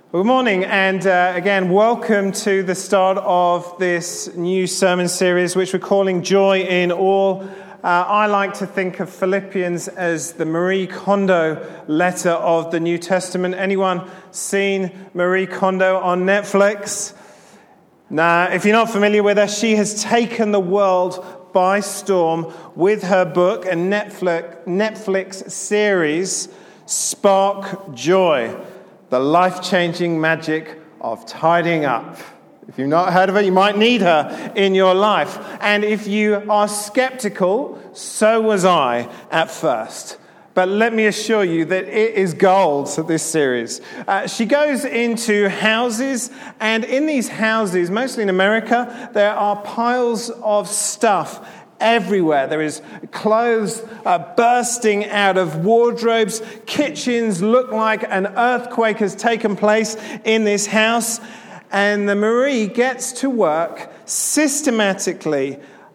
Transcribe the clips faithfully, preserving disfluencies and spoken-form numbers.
Good morning, and uh, again, welcome to the start of this new sermon series, which we're calling Joy in All. Uh, I like to think of Philippians as the Marie Kondo letter of the New Testament. Anyone seen Marie Kondo on Netflix? Now, if you're not familiar with her, she has taken the world by storm with her book and Netflix, Netflix series, Spark Joy. The life-changing magic of tidying up. If you've not heard of her, you might need her in your life. And if you are skeptical, so was I at first. But let me assure you that it is gold, this series. Uh, she goes into houses, and in these houses, mostly in America, there are piles of stuff everywhere. There is clothes uh, bursting out of wardrobes. Kitchens look like an earthquake has taken place in this house. And the Marie gets to work systematically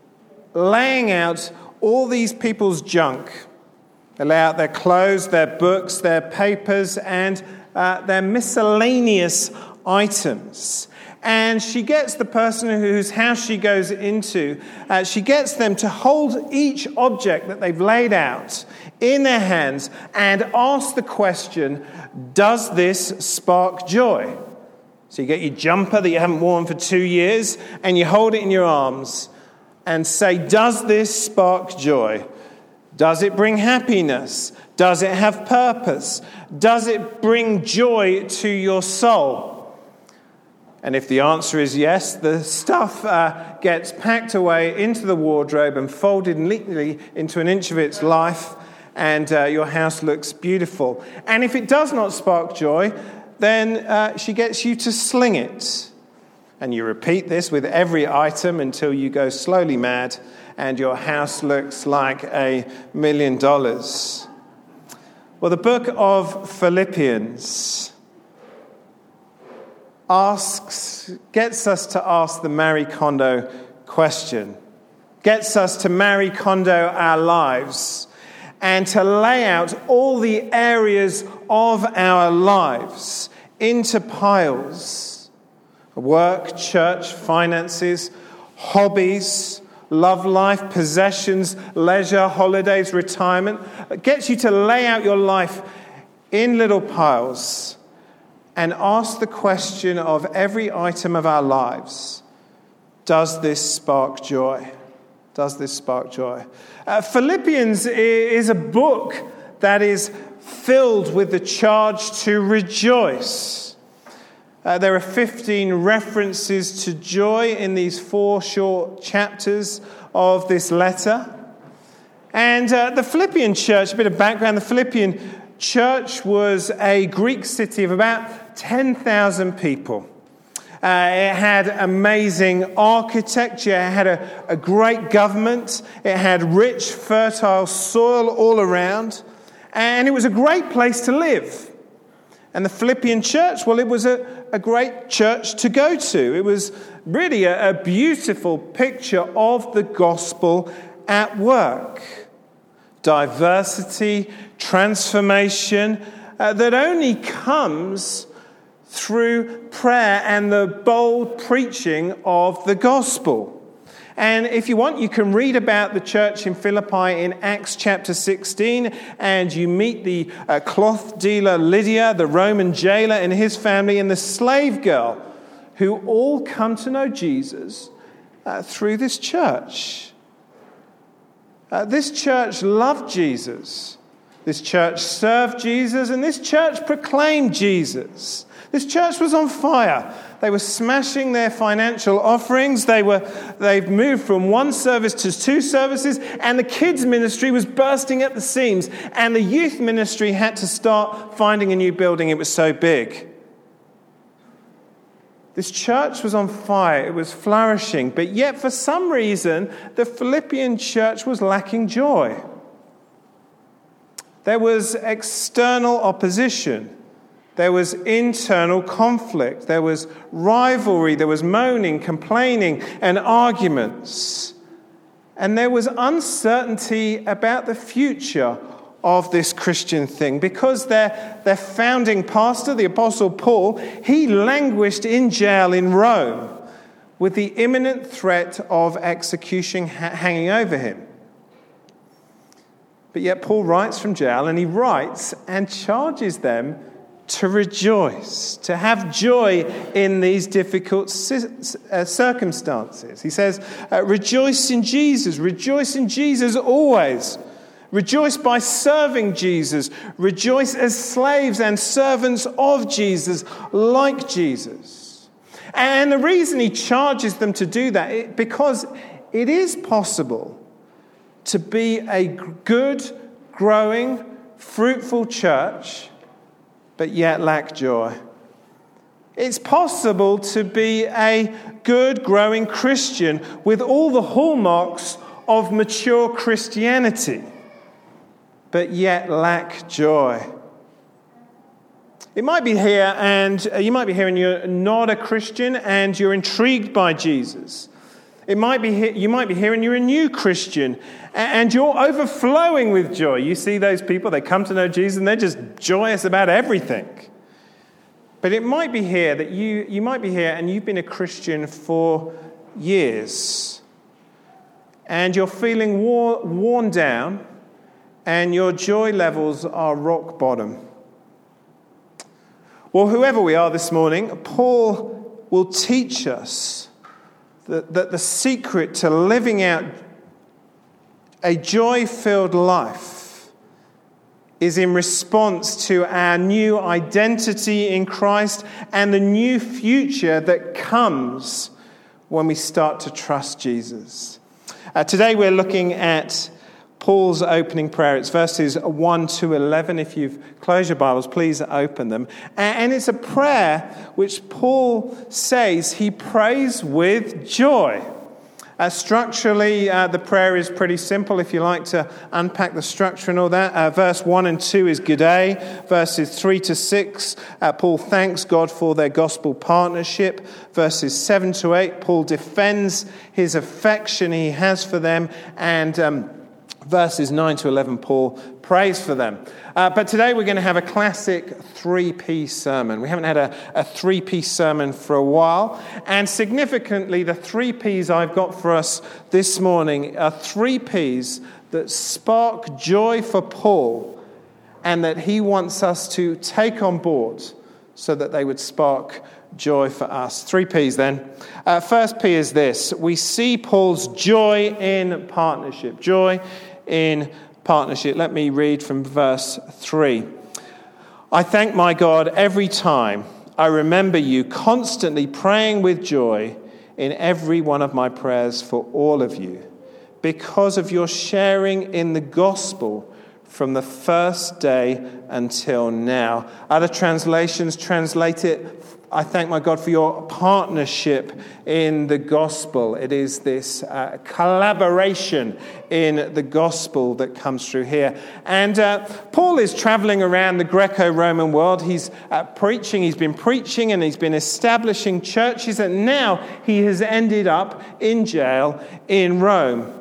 laying out all these people's junk. They lay out their clothes, their books, their papers, and uh, their miscellaneous items. And she gets the person whose house she goes into, uh, she gets them to hold each object that they've laid out in their hands and ask the question, does this spark joy? So you get your jumper that you haven't worn for two years and you hold it in your arms and say, does this spark joy? Does it bring happiness? Does it have purpose? Does it bring joy to your soul? And if the answer is yes, the stuff uh, gets packed away into the wardrobe and folded neatly into an inch of its life, and uh, your house looks beautiful. And if it does not spark joy, then uh, she gets you to sling it. And you repeat this with every item until you go slowly mad and your house looks like a million dollars. Well, the book of Philippians asks, gets us to ask the Marie Kondo question, gets us to Marie Kondo our lives and to lay out all the areas of our lives into piles: work, church, finances, hobbies, love life, possessions, leisure, holidays, retirement. It gets you to lay out your life in little piles and ask the question of every item of our lives, does this spark joy? Does this spark joy? Uh, Philippians is a book that is filled with the charge to rejoice. Uh, there are fifteen references to joy in these four short chapters of this letter. And uh, the Philippian church, a bit of background, the Philippian church was a Greek city of about ten thousand people. Uh, it had amazing architecture, it had a, a great government, it had rich, fertile soil all around, and it was a great place to live. And the Philippian church, well, it was a, a great church to go to. It was really a, a beautiful picture of the gospel at work. Diversity, transformation, uh, that only comes through prayer and the bold preaching of the gospel. And if you want, you can read about the church in Philippi in Acts chapter sixteen, and you meet the uh, cloth dealer Lydia, the Roman jailer and his family, and the slave girl, who all come to know Jesus uh, through this church. Uh, this church loved Jesus. This church served Jesus, and this church proclaimed Jesus. This church was on fire. They were smashing their financial offerings. They were, they've moved from one service to two services, and the kids' ministry was bursting at the seams, and the youth ministry had to start finding a new building. It was so big. This church was on fire. It was flourishing. But yet, for some reason, the Philippian church was lacking joy. There was external opposition. There was internal conflict. There was rivalry. There was moaning, complaining, and arguments. And there was uncertainty about the future of this Christian thing, because their, their founding pastor, the Apostle Paul, he languished in jail in Rome with the imminent threat of execution ha- hanging over him. But yet Paul writes from jail, and he writes and charges them to rejoice, to have joy in these difficult circumstances. He says, uh, rejoice in Jesus, rejoice in Jesus always. Rejoice by serving Jesus. Rejoice as slaves and servants of Jesus, like Jesus. And the reason he charges them to do that is because it is possible to be a good, growing, fruitful church, but yet lack joy. It's possible to be a good, growing Christian with all the hallmarks of mature Christianity, but yet lack joy. It might be here, and you might be here and you're not a Christian and you're intrigued by Jesus. It might be here, you might be here and you're a new Christian and you're overflowing with joy. You see those people, they come to know Jesus and they're just joyous about everything. But it might be here that you, you might be here and you've been a Christian for years and you're feeling war, worn down and your joy levels are rock bottom. Well, whoever we are this morning, Paul will teach us that, that the secret to living out a joy-filled life is in response to our new identity in Christ and the new future that comes when we start to trust Jesus. Uh, today we're looking at Paul's opening prayer. It's verses one to eleven. If you've closed your Bibles, please open them. And it's a prayer which Paul says he prays with joy. Uh, structurally, uh, the prayer is pretty simple. If you like to unpack the structure and all that, uh, verse one and two is G'day. Verses three to six, uh, Paul thanks God for their gospel partnership. Verses seven to eight, Paul defends his affection he has for them. And um, verses nine to eleven, Paul prays for them. Uh, but today we're going to have a classic three-piece sermon. We haven't had a, a three-piece sermon for a while. And significantly, the three P's I've got for us this morning are three P's that spark joy for Paul and that he wants us to take on board so that they would spark joy for us. Three P's then. Uh, first P is this. We see Paul's joy in partnership. Joy in partnership. Let me read from verse three. I thank my God every time I remember you, constantly praying with joy in every one of my prayers for all of you, because of your sharing in the gospel from the first day until now. Other translations translate it, I thank my God for your partnership in the gospel. It is this uh, collaboration in the gospel that comes through here. And uh, Paul is traveling around the Greco-Roman world. He's uh, preaching, he's been preaching and he's been establishing churches, and now he has ended up in jail in Rome.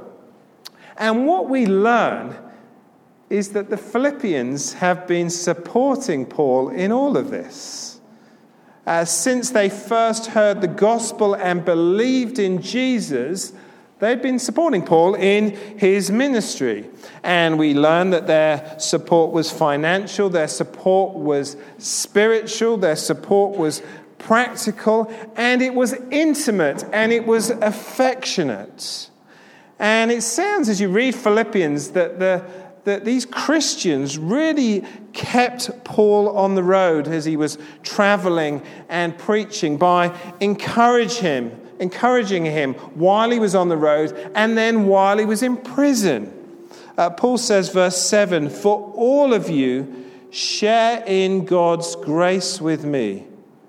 And what we learn is that the Philippians have been supporting Paul in all of this. Uh, since they first heard the gospel and believed in Jesus, they'd been supporting Paul in his ministry. And we learn that their support was financial, their support was spiritual, their support was practical, and it was intimate, and it was affectionate. And it sounds, as you read Philippians, that the that these Christians really kept Paul on the road as he was traveling and preaching by encourage him, encouraging him while he was on the road and then while he was in prison. Uh, Paul says, verse seven, for all of you share in God's grace with me.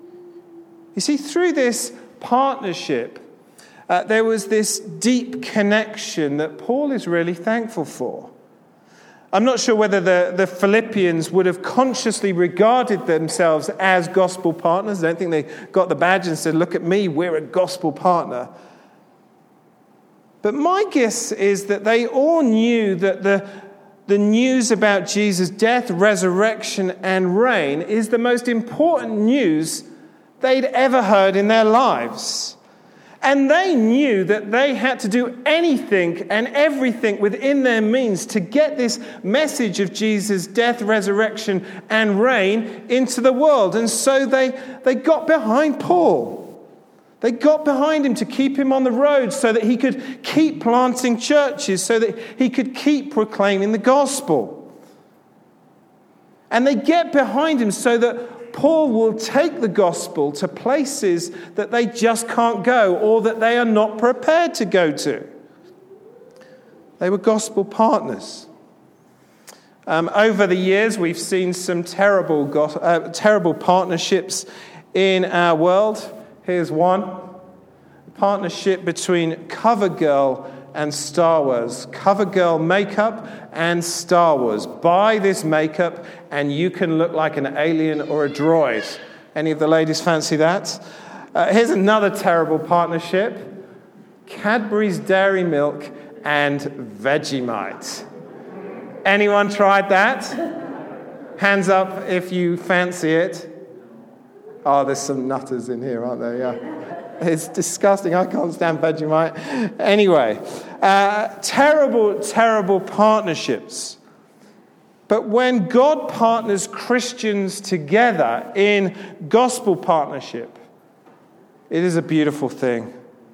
You see, through this partnership, uh, there was this deep connection that Paul is really thankful for. I'm not sure whether the, the Philippians would have consciously regarded themselves as gospel partners. I don't think they got the badge and said, look at me, we're a gospel partner. But my guess is that they all knew that the, the news about Jesus' death, resurrection, and reign is the most important news they'd ever heard in their lives. And they knew that they had to do anything and everything within their means to get this message of Jesus' death, resurrection, and reign into the world. And so they, they got behind Paul. They got behind him to keep him on the road so that he could keep planting churches, so that he could keep proclaiming the gospel. And they get behind him so that Paul will take the gospel to places that they just can't go or that they are not prepared to go to. They were gospel partners. Um, over the years, we've seen some terrible, go- uh, terrible partnerships in our world. Here's one. A partnership between CoverGirl and Star Wars. CoverGirl makeup and Star Wars. Buy this makeup and you can look like an alien or a droid. Any of the ladies fancy that? Uh, here's another terrible partnership. Cadbury's Dairy Milk and Vegemite. Anyone tried that? Hands up if you fancy it. Oh, there's some nutters in here, aren't there? Yeah. It's disgusting. I can't stand Vegemite. Anyway, uh, terrible, terrible partnerships. But when God partners Christians together in gospel partnership, it is a beautiful thing.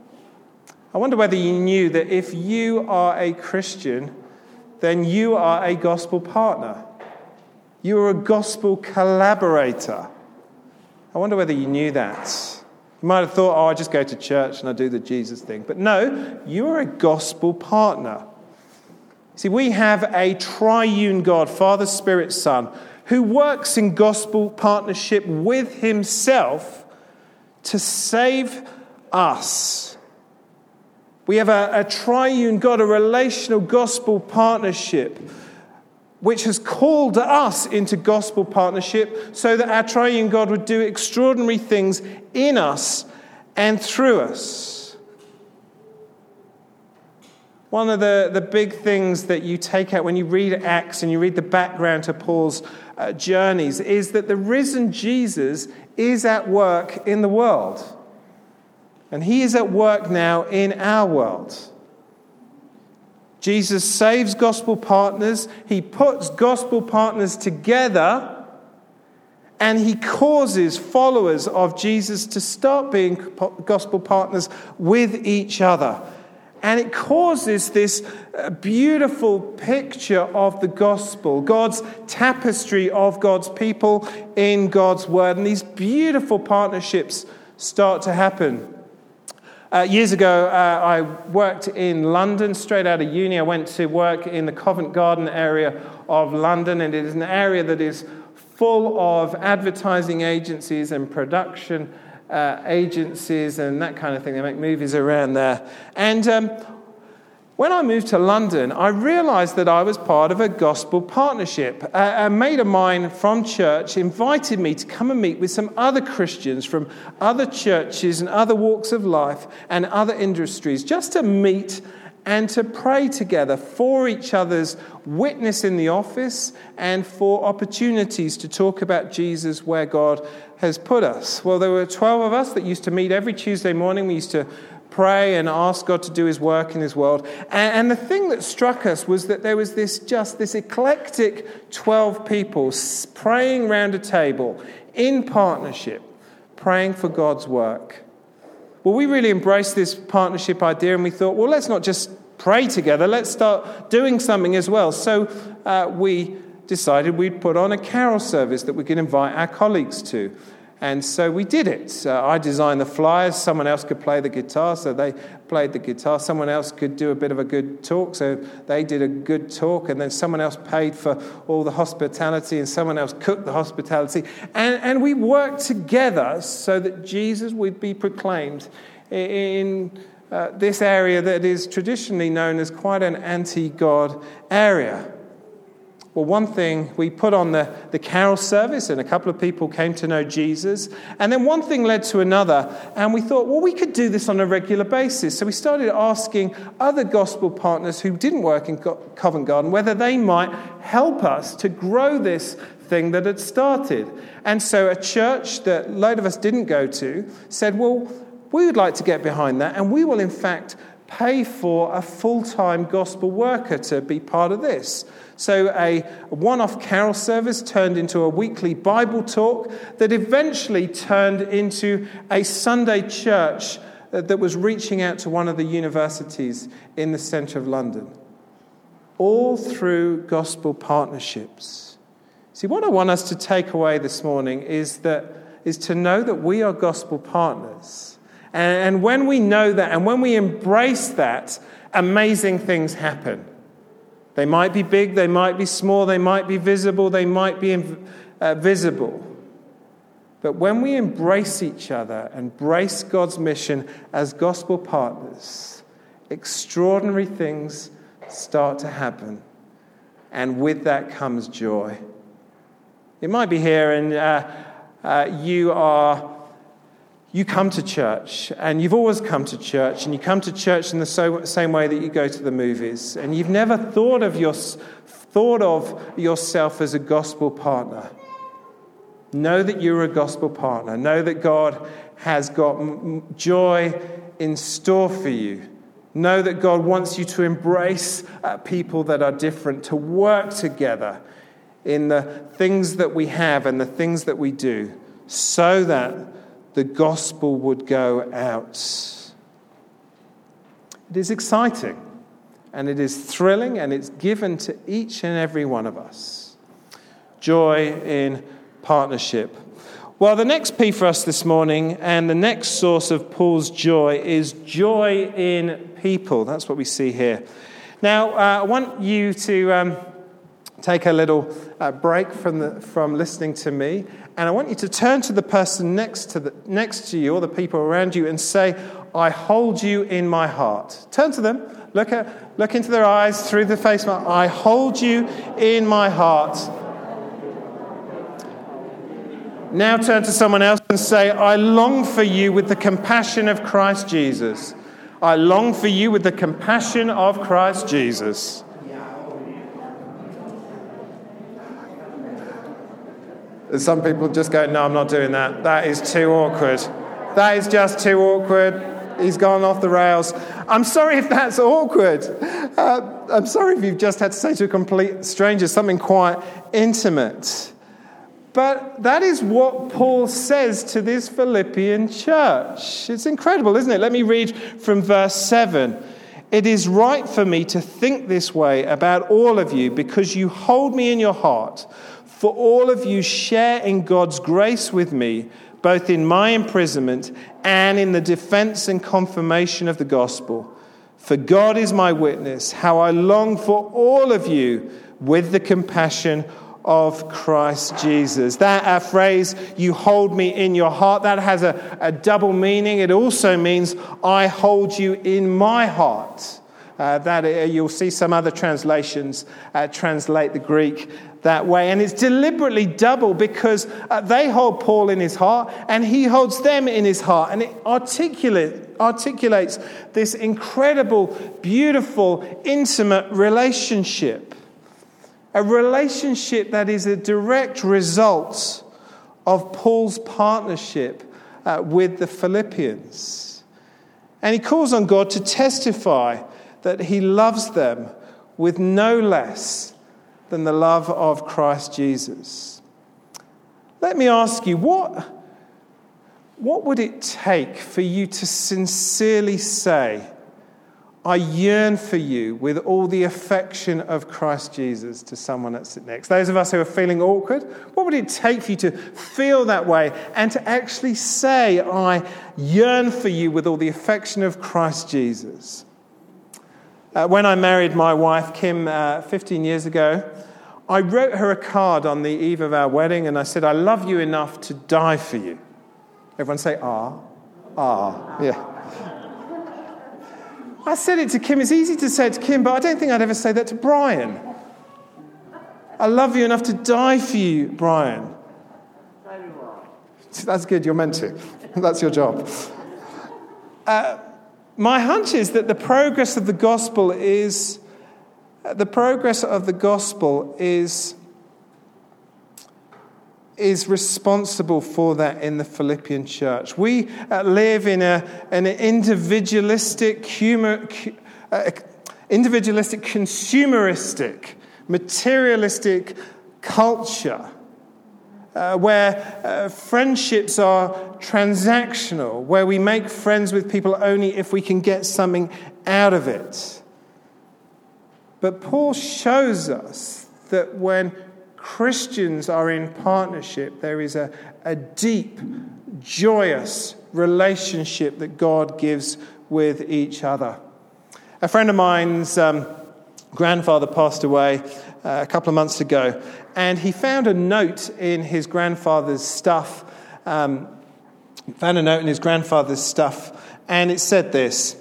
I wonder whether you knew that if you are a Christian, then you are a gospel partner. You are a gospel collaborator. I wonder whether you knew that. You might have thought, oh, I just go to church and I do the Jesus thing. But no, you're a gospel partner. See, we have a triune God, Father, Spirit, Son, who works in gospel partnership with himself to save us. We have a, a triune God, a relational gospel partnership, which has called us into gospel partnership so that our triune God would do extraordinary things in us and through us. One of the, the big things that you take out when you read Acts and you read the background to Paul's uh, journeys is that the risen Jesus is at work in the world. And he is at work now in our world. Jesus saves gospel partners, he puts gospel partners together, and he causes followers of Jesus to start being gospel partners with each other. And it causes this beautiful picture of the gospel, God's tapestry of God's people in God's word. And these beautiful partnerships start to happen. Uh, years ago, uh, I worked in London. Straight out of uni, I went to work in the Covent Garden area of London, and it is an area that is full of advertising agencies and production uh, agencies and that kind of thing. They make movies around there. And um, when I moved to London, I realized that I was part of a gospel partnership. A, a mate of mine from church invited me to come and meet with some other Christians from other churches and other walks of life and other industries, just to meet and to pray together for each other's witness in the office and for opportunities to talk about Jesus where God has put us. Well, there were twelve of us that used to meet every Tuesday morning. We used to pray and ask God to do his work in his world. And, and the thing that struck us was that there was this just this eclectic twelve people praying round a table in partnership, praying for God's work. Well, we really embraced this partnership idea, and we thought, well, let's not just pray together, let's start doing something as well. So uh, we decided we'd put on a carol service that we could invite our colleagues to. And so we did it. Uh, I designed the flyers. Someone else could play the guitar, so they played the guitar. Someone else could do a bit of a good talk, so they did a good talk. And then someone else paid for all the hospitality, and someone else cooked the hospitality. And, and we worked together so that Jesus would be proclaimed in uh, this area that is traditionally known as quite an anti-God area. Well, one thing, we put on the, the carol service and a couple of people came to know Jesus. And then one thing led to another. And we thought, well, we could do this on a regular basis. So we started asking other gospel partners who didn't work in Covent Garden whether they might help us to grow this thing that had started. And so a church that a load of us didn't go to said, well, we would like to get behind that. And we will, in fact, pay for a full-time gospel worker to be part of this. So a one-off carol service turned into a weekly Bible talk that eventually turned into a Sunday church that was reaching out to one of the universities in the centre of London. All through gospel partnerships. See, what I want us to take away this morning is that is to know that we are gospel partners. And, and when we know that and when we embrace that, amazing things happen. They might be big, they might be small, they might be visible, they might be uh, visible. But when we embrace each other, embrace God's mission as gospel partners, extraordinary things start to happen. And with that comes joy. You might be here and uh, uh, you are... You come to church, and you've always come to church, and you come to church in the so, same way that you go to the movies, and you've never thought of your thought of yourself as a gospel partner. Know that you're a gospel partner. Know that God has got m- joy in store for you. Know that God wants you to embrace uh, people that are different, to work together in the things that we have and the things that we do, so that the gospel would go out. It is exciting, and it is thrilling, and it's given to each and every one of us. Joy in partnership. Well, the next P for us this morning, and the next source of Paul's joy, is joy in people. That's what we see here. Now, uh, I want you to um, take a little uh, break from the, from listening to me. And I want you to turn to the person next to the, next to you, or the people around you, and say, I hold you in my heart. Turn to them. Look at, look into their eyes through the face mask. I hold you in my heart. Now turn to someone else and say, I long for you with the compassion of Christ Jesus. I long for you with the compassion of Christ Jesus. Some people just go, no, I'm not doing that. That is too awkward. That is just too awkward. He's gone off the rails. I'm sorry if that's awkward. Uh, I'm sorry if you've just had to say to a complete stranger something quite intimate. But that is what Paul says to this Philippian church. It's incredible, isn't it? Let me read from verse seven. It is right for me to think this way about all of you because you hold me in your heart. For all of you share in God's grace with me, both in my imprisonment and in the defense and confirmation of the gospel. For God is my witness, how I long for all of you with the compassion of Christ Jesus. That uh, phrase, you hold me in your heart, that has a, a double meaning. It also means I hold you in my heart. Uh, that uh, you'll see some other translations uh, translate the Greek that way. And it's deliberately double because uh, they hold Paul in his heart and he holds them in his heart. And it articulate, articulates this incredible, beautiful, intimate relationship. A relationship that is a direct result of Paul's partnership uh, with the Philippians. And he calls on God to testify that he loves them with no less than the love of Christ Jesus. Let me ask you, what, what would it take for you to sincerely say, I yearn for you with all the affection of Christ Jesus to someone that's next? Those of us who are feeling awkward, what would it take for you to feel that way and to actually say, I yearn for you with all the affection of Christ Jesus? Uh, when I married my wife, Kim, uh, fifteen years ago, I wrote her a card on the eve of our wedding and I said, I love you enough to die for you. Everyone say, ah, ah, yeah. I said it to Kim. It's easy to say it to Kim, but I don't think I'd ever say that to Brian. I love you enough to die for you, Brian. That's good, you're meant to. That's your job. Uh, my hunch is that the progress of the gospel is, the progress of the gospel is, is responsible for that in the Philippian church. We uh, live in a, an individualistic, humor, uh, individualistic, consumeristic, materialistic culture uh, where uh, friendships are transactional, where we make friends with people only if we can get something out of it. But Paul shows us that when Christians are in partnership, there is a, a deep, joyous relationship that God gives with each other. A friend of mine's um, grandfather passed away uh, a couple of months ago, and he found a note in his grandfather's stuff, um, found a note in his grandfather's stuff, and it said this: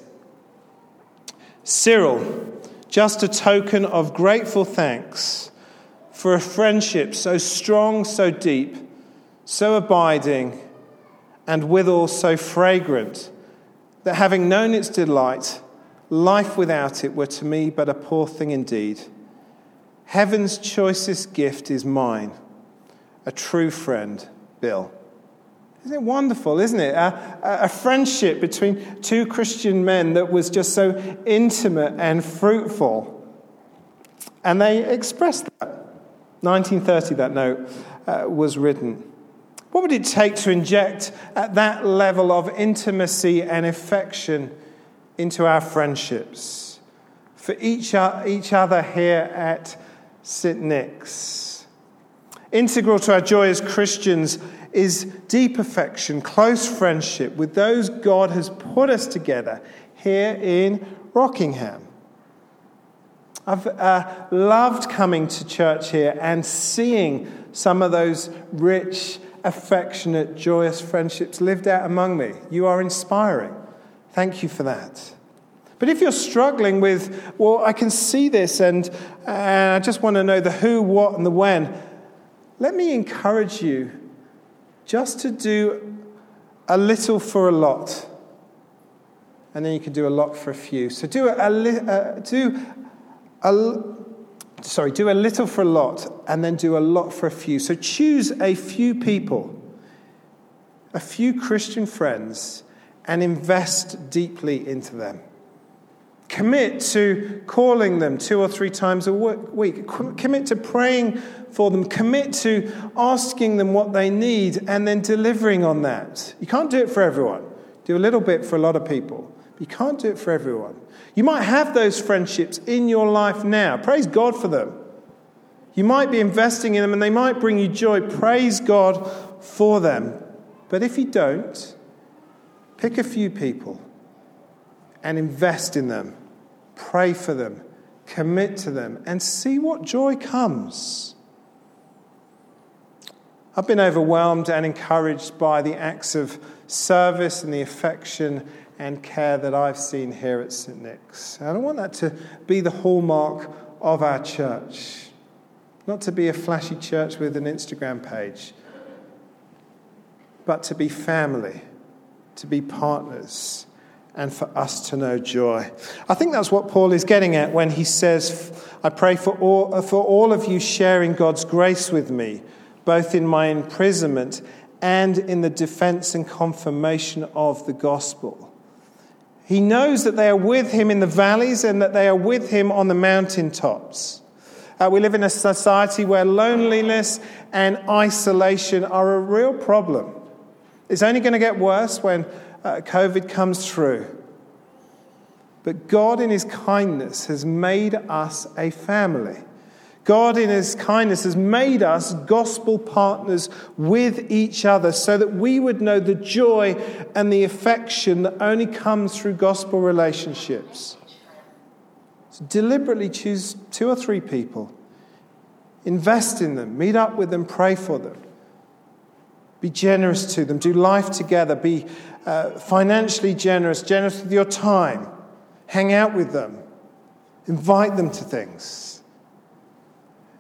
Cyril, just a token of grateful thanks for a friendship so strong, so deep, so abiding, and withal so fragrant, that having known its delight, life without it were to me but a poor thing indeed. Heaven's choicest gift is mine, a true friend, Bill. Isn't it wonderful, isn't it? A, a friendship between two Christian men that was just so intimate and fruitful. And they expressed that. nineteen thirty, that note uh, was written. What would it take to inject at that level of intimacy and affection into our friendships for each, each other here at Saint Nick's? Integral to our joy as Christians is deep affection, close friendship with those God has put us together here in Rockingham. I've uh, loved coming to church here and seeing some of those rich, affectionate, joyous friendships lived out among me. You are inspiring. Thank you for that. But if you're struggling with, well, I can see this and uh, I just want to know the who, what, and the when, let me encourage you just to do a little for a lot. And then you can do a lot for a few. So do a, a, uh, do a, sorry, do a little for a lot and then do a lot for a few. So choose a few people, a few Christian friends, and invest deeply into them. Commit to calling them two or three times a week. Commit to praying for them. Commit to asking them what they need and then delivering on that. You can't do it for everyone. Do a little bit for a lot of people. But you can't do it for everyone. You might have those friendships in your life now. Praise God for them. You might be investing in them and they might bring you joy. Praise God for them. But if you don't, pick a few people and invest in them. Pray for them. Commit to them. And see what joy comes. I've been overwhelmed and encouraged by the acts of service and the affection and care that I've seen here at Saint Nick's. And I want that to be the hallmark of our church. Not to be a flashy church with an Instagram page, but to be family, to be partners, and for us to know joy. I think that's what Paul is getting at when he says, I pray for all, for all of you sharing God's grace with me, both in my imprisonment and in the defense and confirmation of the gospel. He knows that they are with him in the valleys and that they are with him on the mountaintops. Uh, we live in a society where loneliness and isolation are a real problem. It's only going to get worse when uh, COVID comes through. But God in his kindness has made us a family. God in his kindness has made us gospel partners with each other so that we would know the joy and the affection that only comes through gospel relationships. So deliberately choose two or three people. Invest in them. Meet up with them. Pray for them. Be generous to them. Do life together. Be uh, financially generous. Generous with your time. Hang out with them. Invite them to things.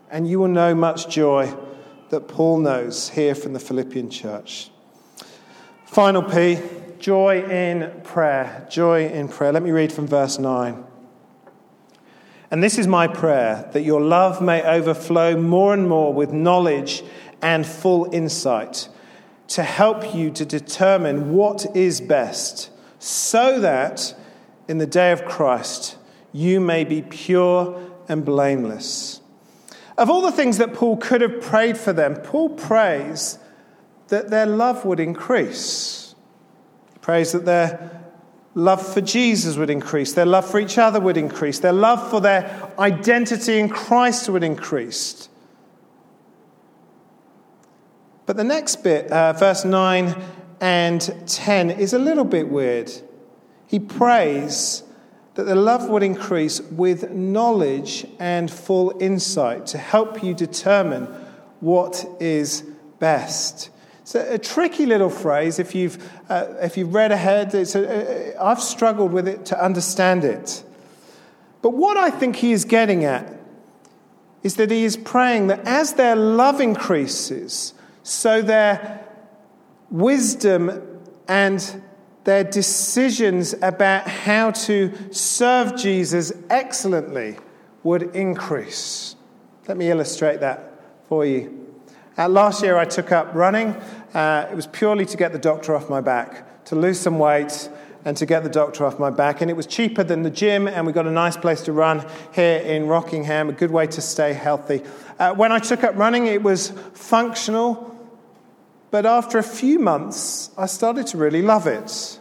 and you will know much joy that Paul knows here from the Philippian church. Final P, joy in prayer. Joy in prayer. Let me read from verse nine. And this is my prayer, that your love may overflow more and more with knowledge and full insight, to help you to determine what is best, so that in the day of Christ you may be pure and blameless. Of all the things that Paul could have prayed for them, Paul prays that their love would increase. He prays that their love for Jesus would increase, their love for each other would increase, their love for their identity in Christ would increase. But the next bit, uh, verse nine and ten, is a little bit weird. He prays that the love would increase with knowledge and full insight to help you determine what is best. It's a, a tricky little phrase. If you've uh, if you've read ahead, it's a, a, I've struggled with it to understand it. But what I think he is getting at is that he is praying that as their love increases, so their wisdom and their decisions about how to serve Jesus excellently would increase. Let me illustrate that for you. Uh, last year I took up running. Uh, it was purely to get the doctor off my back, to lose some weight and to get the doctor off my back. And it was cheaper than the gym, and we got a nice place to run here in Rockingham, a good way to stay healthy. Uh, when I took up running, it was functional. But after a few months, I started to really love it.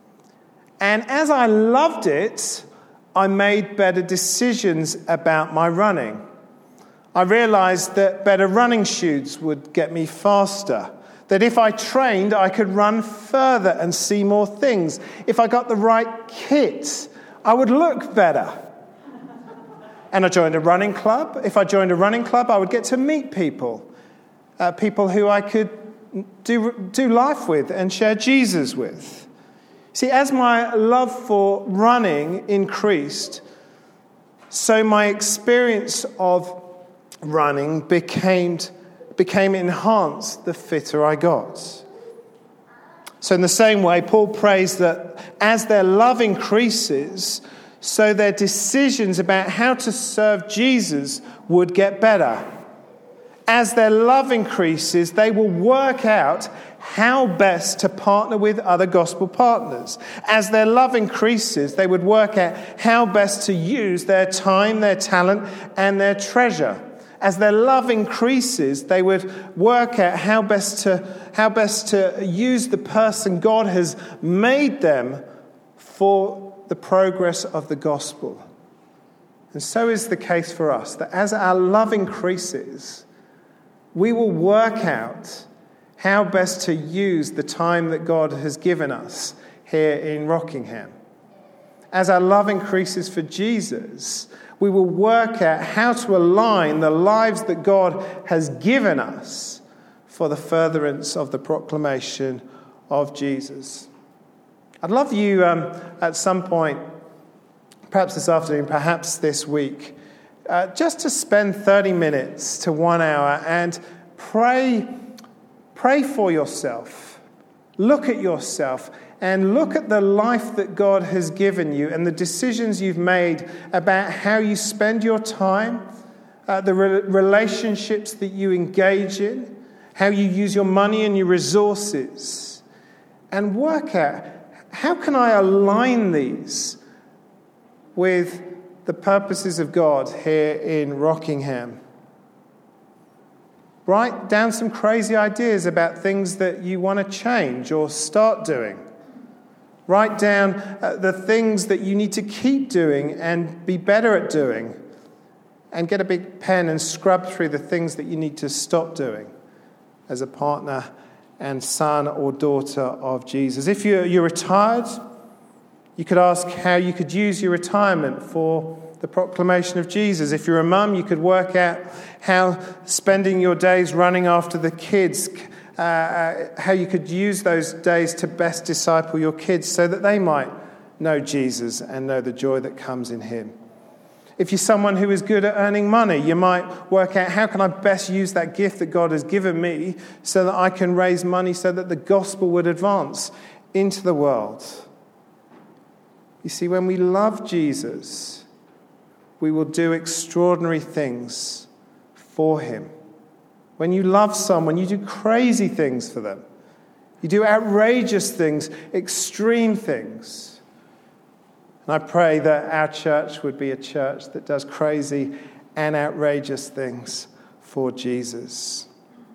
And as I loved it, I made better decisions about my running. I realized that better running shoes would get me faster. That if I trained, I could run further and see more things. If I got the right kit, I would look better. And I joined a running club. If I joined a running club, I would get to meet people. Uh, people who I could do, do life with and share Jesus with. See, as my love for running increased, so my experience of running became, became enhanced the fitter I got. So in the same way, Paul prays that as their love increases, so their decisions about how to serve Jesus would get better. As their love increases, they will work out how best to partner with other gospel partners. As their love increases, they would work out how best to use their time, their talent, and their treasure. As their love increases, they would work out how best to, how best to use the person God has made them for the progress of the gospel. And so is the case for us, that as our love increases, we will work out how best to use the time that God has given us here in Rockingham. As our love increases for Jesus, we will work out how to align the lives that God has given us for the furtherance of the proclamation of Jesus. I'd love you um, at some point, perhaps this afternoon, perhaps this week, Uh, just to spend thirty minutes to one hour and pray, pray for yourself. Look at yourself and look at the life that God has given you and the decisions you've made about how you spend your time, uh, the re- relationships that you engage in, how you use your money and your resources, and work out, how can I align these with the purposes of God here in Rockingham? Write down some crazy ideas about things that you want to change or start doing. Write down uh, the things that you need to keep doing and be better at doing. And get a big pen and scrub through the things that you need to stop doing as a partner and son or daughter of Jesus. If you're, you're retired, you could ask how you could use your retirement for the proclamation of Jesus. If you're a mum, you could work out how spending your days running after the kids, uh, how you could use those days to best disciple your kids so that they might know Jesus and know the joy that comes in him. If you're someone who is good at earning money, you might work out, how can I best use that gift that God has given me so that I can raise money so that the gospel would advance into the world? You see, when we love Jesus, we will do extraordinary things for him. When you love someone, you do crazy things for them. You do outrageous things, extreme things. And I pray that our church would be a church that does crazy and outrageous things for Jesus.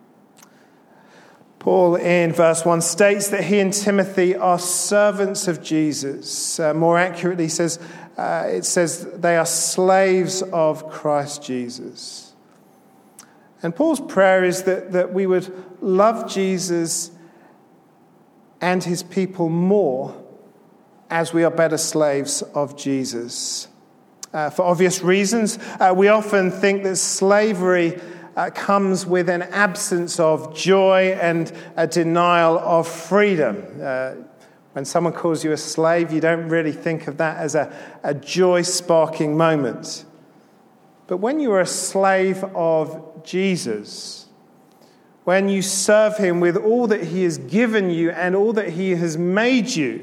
Paul, in verse one, states that he and Timothy are servants of Jesus. Uh, more accurately, says uh, it says they are slaves of Christ Jesus. And Paul's prayer is that, that we would love Jesus and his people more as we are better slaves of Jesus. Uh, for obvious reasons, uh, we often think that slavery uh, comes with an absence of joy and a denial of freedom. Uh, when someone calls you a slave, you don't really think of that as a, a joy-sparking moment. But when you are a slave of Jesus, when you serve him with all that he has given you and all that he has made you,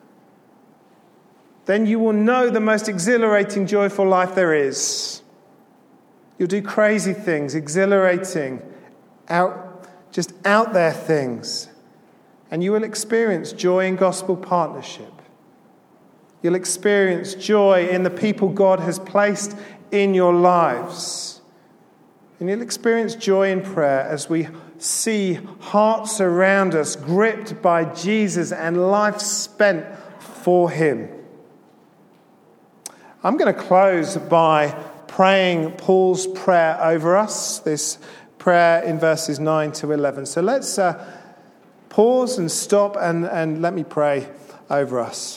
then you will know the most exhilarating, joyful life there is. You'll do crazy things, exhilarating, out, just out there things. And you will experience joy in gospel partnership. You'll experience joy in the people God has placed in your lives. And you'll experience joy in prayer as we see hearts around us gripped by Jesus and life spent for him. I'm going to close by praying Paul's prayer over us, this prayer in verses nine to eleven. So let's uh, pause and stop and, and let me pray over us.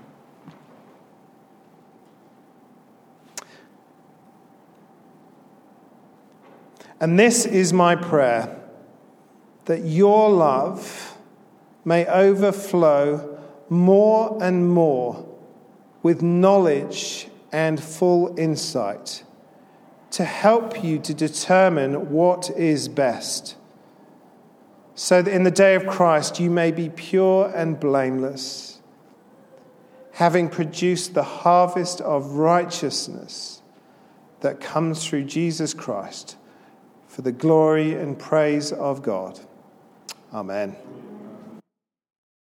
And this is my prayer, that your love may overflow more and more with knowledge and full insight, to help you to determine what is best, so that in the day of Christ you may be pure and blameless, having produced the harvest of righteousness that comes through Jesus Christ, for the glory and praise of God. Amen.